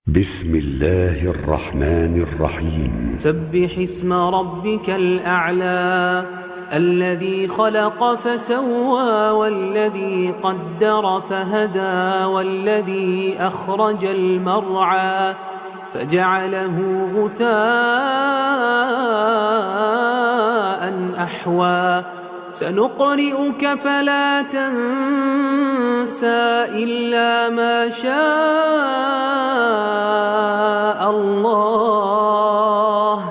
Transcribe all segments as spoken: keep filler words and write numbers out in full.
بسم الله الرحمن الرحيم. سبح اسم ربك الأعلى الذي خلق فسوى والذي قدر فهدى والذي أخرج المرعى فجعله غثاء أحوى سنقرئك فلا تنسى إلا ما شاء الله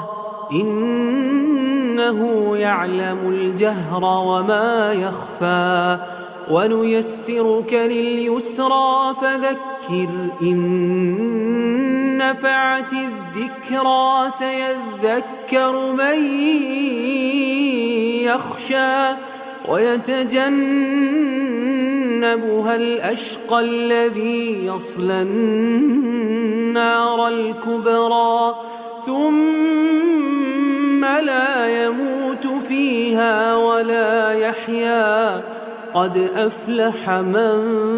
إنه يعلم الجهر وما يخفى ونيسرك لليسرى فذكر إن نفعت الذكرى سيذكر من يخشى ويتجنبها الأشقى الذي يصلى النار الكبرى ثم لا يموت فيها ولا يحيا قد أفلح من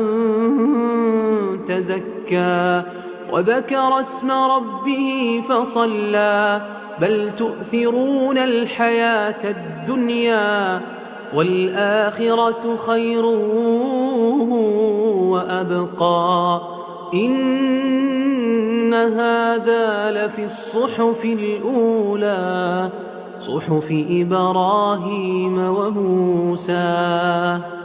تزكى وذكر اسم ربه فصلى بل تؤثرون الحياة الدنيا والآخرة خير وأبقى إن هذا لفي الصحف الأولى صحف إبراهيم وموسى.